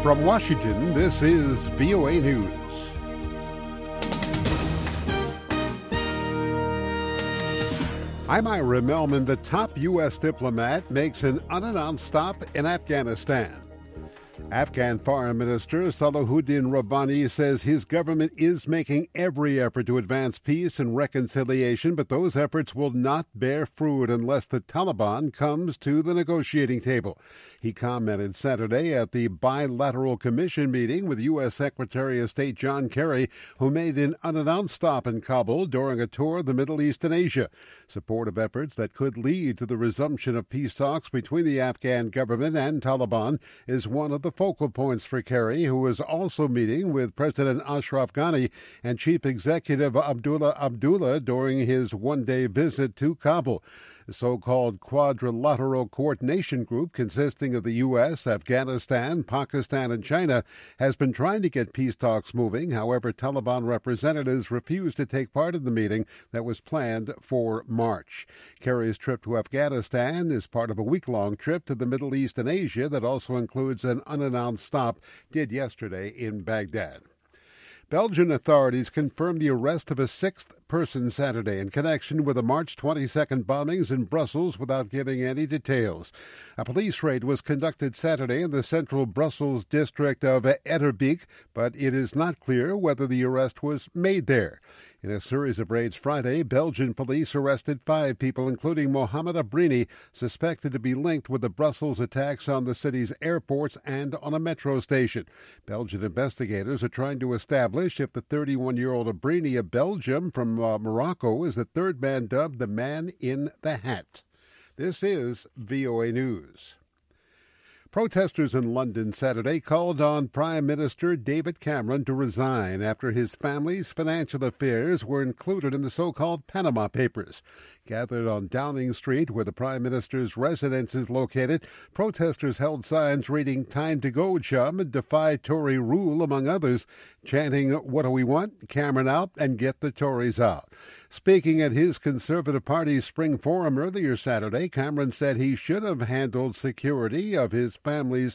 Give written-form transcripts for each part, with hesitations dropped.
From Washington, this is VOA News. I'm Ira Melman. The top U.S. diplomat makes an unannounced stop in Afghanistan. Afghan Foreign Minister Salahuddin Rabbani says his government is making every effort to advance peace and reconciliation, but those efforts will not bear fruit unless the Taliban comes to the negotiating table. He commented Saturday at the bilateral commission meeting with U.S. Secretary of State John Kerry, who made an unannounced stop in Kabul during a tour of the Middle East and Asia. Support of efforts that could lead to the resumption of peace talks between the Afghan government and Taliban is one of the focal points for Kerry, who is also meeting with President Ashraf Ghani and Chief Executive Abdullah Abdullah during his one-day visit to Kabul. The so-called Quadrilateral Coordination Group, consisting of the U.S., Afghanistan, Pakistan, and China, has been trying to get peace talks moving. However, Taliban representatives refused to take part in the meeting that was planned for March. Kerry's trip to Afghanistan is part of a week-long trip to the Middle East and Asia that also includes an unannounced stop did yesterday in Baghdad. Belgian authorities confirmed the arrest of a sixth person Saturday in connection with the March 22nd bombings in Brussels without giving any details. A police raid was conducted Saturday in the central Brussels district of Etterbeek, but it is not clear whether the arrest was made there. In a series of raids Friday, Belgian police arrested 5 people, including Mohamed Abrini, suspected to be linked with the Brussels attacks on the city's airports and on a metro station. Belgian investigators are trying to establish if the 31-year-old Abrini of Belgium from Morocco is the third man dubbed the Man in the Hat. This is VOA News. Protesters in London Saturday called on Prime Minister David Cameron to resign after his family's financial affairs were included in the so-called Panama Papers. Gathered on Downing Street, where the Prime Minister's residence is located, protesters held signs reading "Time to go, chum," and "Defy Tory rule," among others, chanting, "What do we want? Cameron out and get the Tories out." Speaking at his Conservative Party's Spring Forum earlier Saturday, Cameron said he should have handled scrutiny of his family's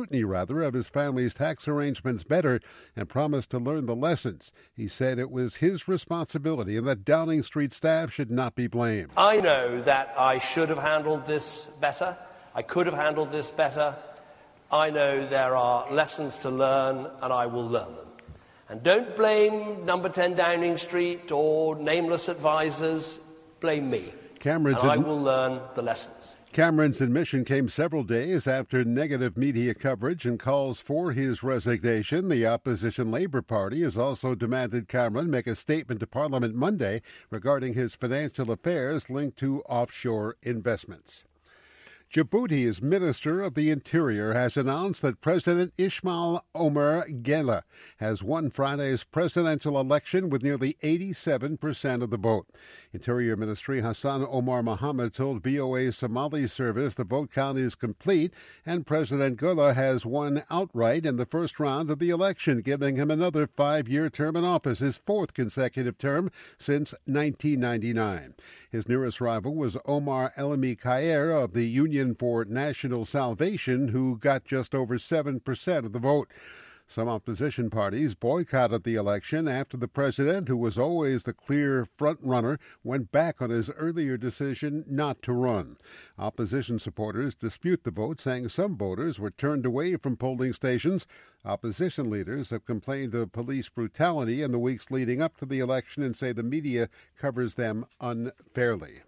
tax arrangements better and promised to learn the lessons. He said it was his responsibility and that Downing Street staff should not be blamed. I know that I should have handled this better. I could have handled this better. I know there are lessons to learn, and I will learn them. And don't blame Number 10 Downing Street or nameless advisors. Blame me. And I will learn the lessons. Cameron's admission came several days after negative media coverage and calls for his resignation. The opposition Labour Party has also demanded Cameron make a statement to Parliament Monday regarding his financial affairs linked to offshore investments. Djibouti's Minister of the Interior has announced that President Ismail Omar Guelleh has won Friday's presidential election with nearly 87% of the vote. Interior Ministry Hassan Omar Mohammed told VOA's Somali service the vote count is complete and President Guelleh has won outright in the first round of the election, giving him another 5-year term in office, his 4th consecutive term since 1999. His nearest rival was Omar Elmi Khair of the Union for National Salvation, who got just over 7% of the vote. Some opposition parties boycotted the election after the president, who was always the clear front-runner, went back on his earlier decision not to run. Opposition supporters dispute the vote, saying some voters were turned away from polling stations. Opposition leaders have complained of police brutality in the weeks leading up to the election and say the media covers them unfairly.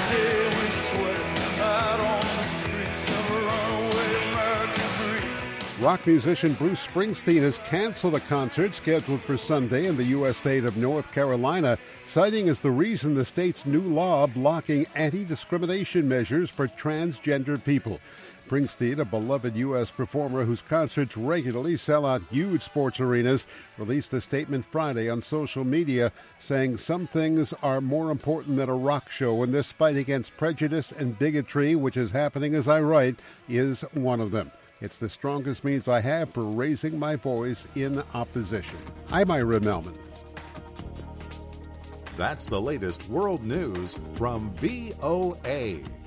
Rock musician Bruce Springsteen has canceled a concert scheduled for Sunday in the U.S. state of North Carolina, citing as the reason the state's new law blocking anti-discrimination measures for transgender people. Springsteen, a beloved U.S. performer whose concerts regularly sell out huge sports arenas, released a statement Friday on social media saying some things are more important than a rock show, and this fight against prejudice and bigotry, which is happening as I write, is one of them. It's the strongest means I have for raising my voice in opposition. I'm Ira Melman. That's the latest world news from VOA.